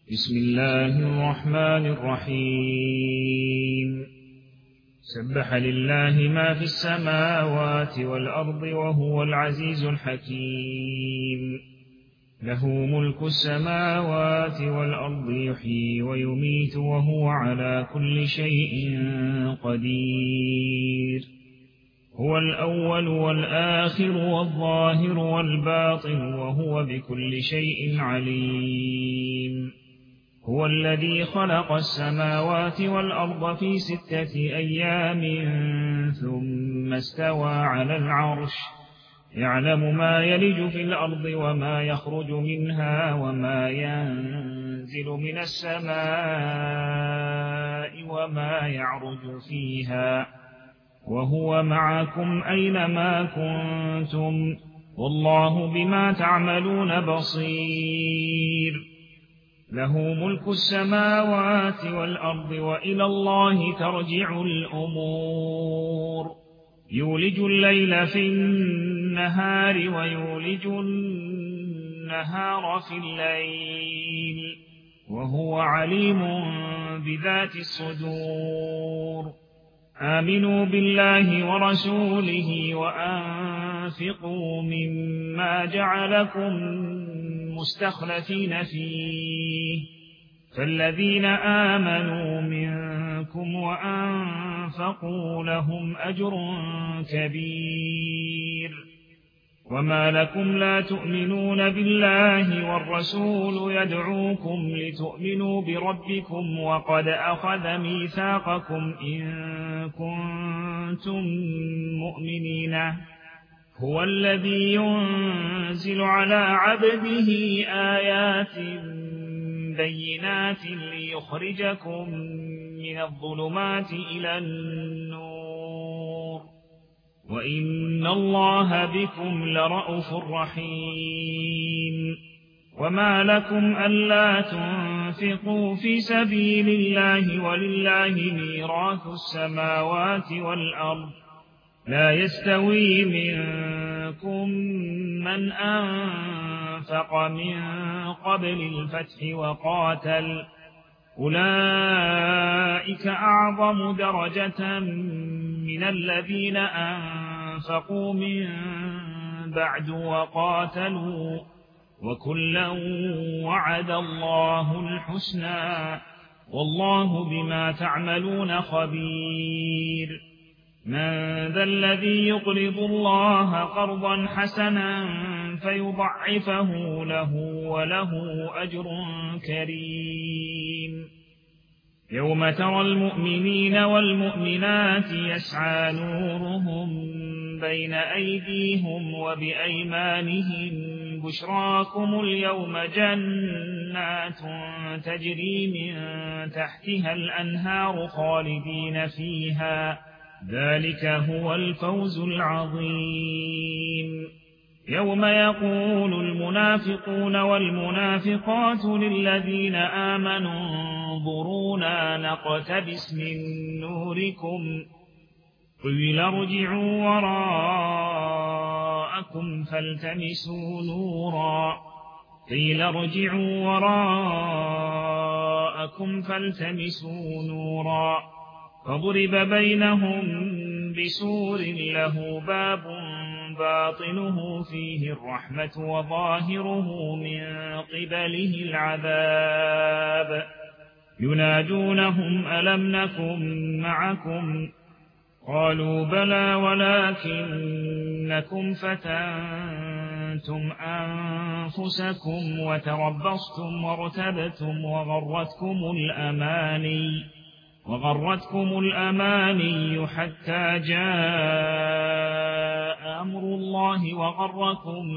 بسم الله الرحمن الرحيم سبح لله ما في السماوات والأرض وهو العزيز الحكيم له ملك السماوات والأرض يحيي ويميت وهو على كل شيء قدير هو الأول والآخر والظاهر والباطن وهو بكل شيء عليم هو الذي خلق السماوات والأرض في 6 أيام ثم استوى على العرش يعلم ما يلج في الأرض وما يخرج منها وما ينزل من السماء وما يعرج فيها وهو معكم أينما كنتم والله بما تعملون بصير له ملك السماوات والأرض وإلى الله ترجع الأمور يولج الليل في النهار ويولج النهار في الليل وهو عليم بذات الصدور آمنوا بالله ورسوله وأنفقوا مما جعلكم مستخلفين فيه فالذين آمنوا منكم وأنفقوا لهم أجر كبير وما لكم لا تؤمنون بالله والرسول يدعوكم لتؤمنوا بربكم وقد أخذ ميثاقكم إن كنتم مؤمنين هو الذي ينزل على عبده آيات بينات ليخرجكم من الظلمات إلى النور وإن الله بكم لرءوف رحيم وما لكم ألا تنفقوا في سبيل الله ولله ميراث السماوات والأرض لا يستوي منكم من أنفق من قبل الفتح وقاتل أولئك أعظم درجة من الذين أنفقوا من بعد وقاتلوا وكلا وعد الله الحسنى والله بما تعملون خبير من ذا الذي يقرض الله قرضا حسنا فيضعفه له وله أجر كريم يوم ترى المؤمنين والمؤمنات يسعى نورهم بين أيديهم وبأيمانهم بشراكم اليوم جنات تجري من تحتها الأنهار خالدين فيها ذلك هو الفوز العظيم يوم يقول المنافقون والمنافقات للذين آمنوا انظرونا نقتبس من نوركم قيل ارجعوا وراءكم فالتمسوا نورا فضرب بينهم بسور له باب باطنه فيه الرحمة وظاهره من قبله العذاب ينادونهم ألم نكن معكم قالوا بلى ولكنكم فتنتم أنفسكم وتربصتم وارتبتم وغرتكم الأماني حتى جاء أمر الله وغركم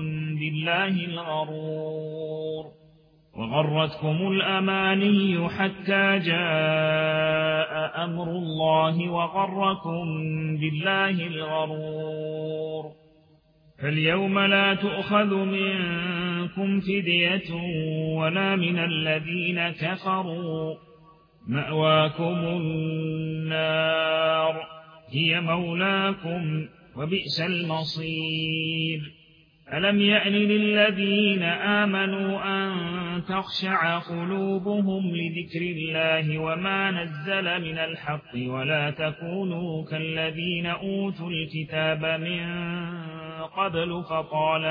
بالله الغرور فاليوم لا تؤخذ منكم فدية ولا من الذين كفروا مأواكم النار هي مولاكم وبئس المصير ألم يأن للذين آمنوا أن تخشع قلوبهم لذكر الله وما نزل من الحق ولا تكونوا كالذين أوتوا الكتاب من قبل فطال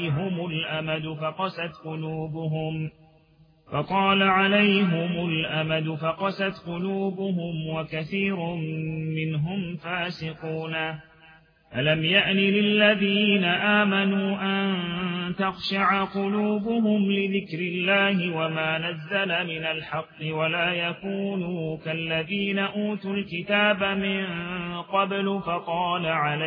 عليهم الأمد فقست قلوبهم وكثير منهم فاسقون ألم يأن للذين آمنوا أن تخشع قلوبهم لذكر الله وما نزل من الحق ولا يكونوا كالذين أوتوا الكتاب من قبل فطال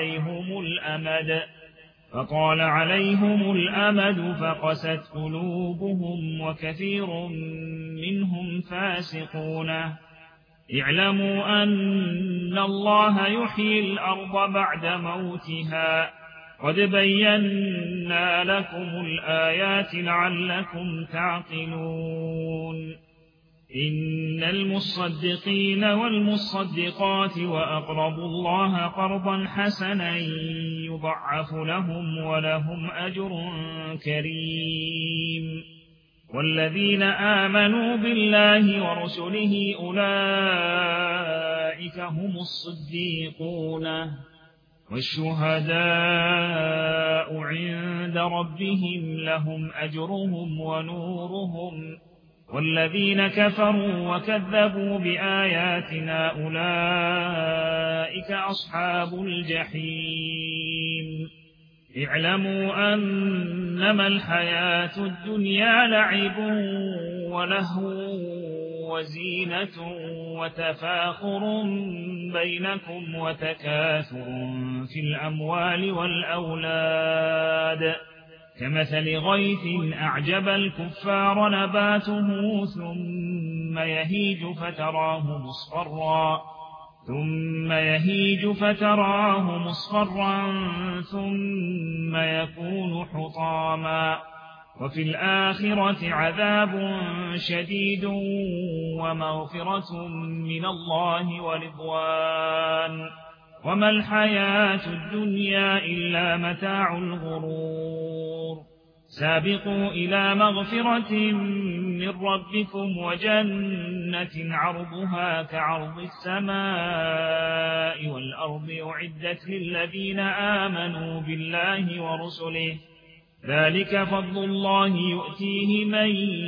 عليهم الأمد فقست قلوبهم وكثير منهم فاسقون اعلموا أن الله يحيي الأرض بعد موتها قد بينا لكم الآيات لعلكم تعقلون إن المصدقين والمصدقات وأقرضوا الله قرضا حسنا يضعف لهم ولهم أجر كريم والذين آمنوا بالله ورسله أولئك هم الصديقون والشهداء عند ربهم لهم أجرهم ونورهم والذين كفروا وكذبوا بآياتنا أولئك أصحاب الجحيم اعلموا أنما الحياة الدنيا لعب ولهو وزينة وتفاخر بينكم وتكاثر في الأموال والأولاد كمثل غيث أعجب الكفار نباته ثم يهيج فتراه مصفرا ثم يكون حطاما وفي الآخرة عذاب شديد ومغفرة من الله ورضوان وما الحياة الدنيا إلا متاع الغرور سابقوا إلى مغفرة من ربكم وجنة عرضها كعرض السماء والأرض أعدت للذين آمنوا بالله ورسله ذلك فضل الله يؤتيه من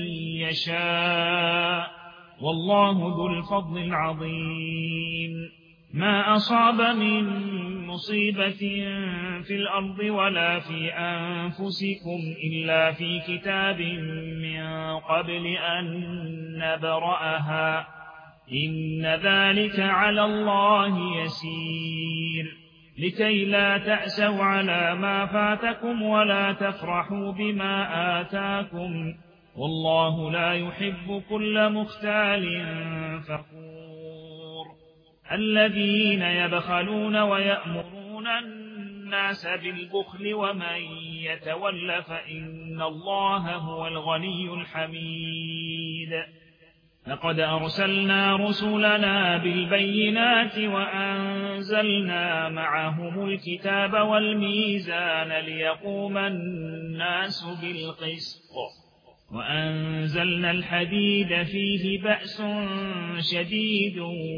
يشاء والله ذو الفضل العظيم ما أصاب من مصيبة في الأرض ولا في أنفسكم إلا في كتاب من قبل أن نبرأها إن ذلك على الله يسير لكي لا تأسوا على ما فاتكم ولا تفرحوا بما آتاكم والله لا يحب كل مختال فخور الذين يبخلون ويأمرون الناس بالبخل ومن يتول فإن الله هو الغني الحميد لقد أرسلنا رسلنا بالبينات وأنزلنا معهم الكتاب والميزان ليقوم الناس بالقسط وأنزلنا الحديد فيه بأس شديد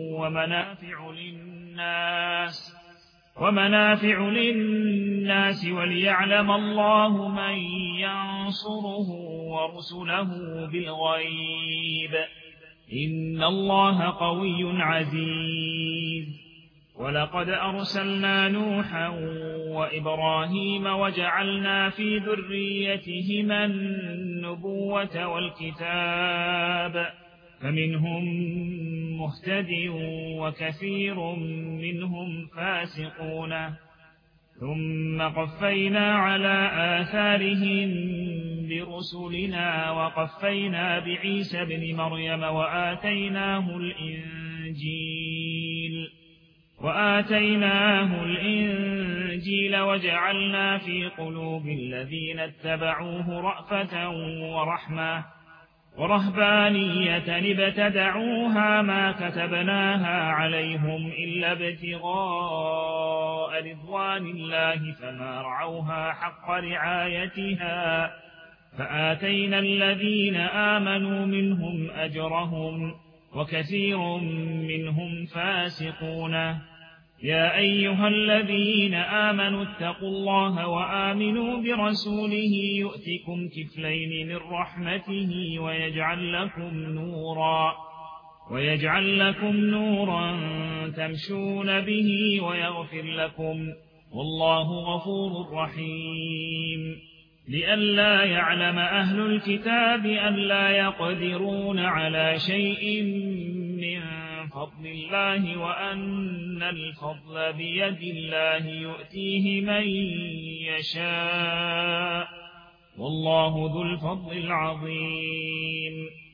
ومنافع للناس وليعلم الله من ينصره ورسله بالغيب إن الله قوي عزيز ولقد أرسلنا نوحا وإبراهيم وجعلنا في ذريتهما النبوة والكتاب فمنهم مهتد وكثير منهم فاسقون ثم قفينا على آثارهم برسلنا وقفينا بعيسى ابن مريم وآتيناه الإنجيل وجعلنا في قلوب الذين اتبعوه رأفة ورهبانية ابتدعوها ما كتبناها عليهم إلا ابتغاء رضوان الله فما رعوها حق رعايتها فآتينا الذين آمنوا منهم أجرهم وكثير منهم فاسقون. يا أيها الذين آمنوا اتقوا الله وآمنوا برسوله يؤتكم كفلين من رحمته ويجعل لكم نورا تمشون به ويغفر لكم والله غفور رحيم. لئلا يعلم أهل الكتاب أن لا يقدرون على شيء من فضل الله وأن الفضل بيد الله يؤتيه من يشاء والله ذو الفضل العظيم.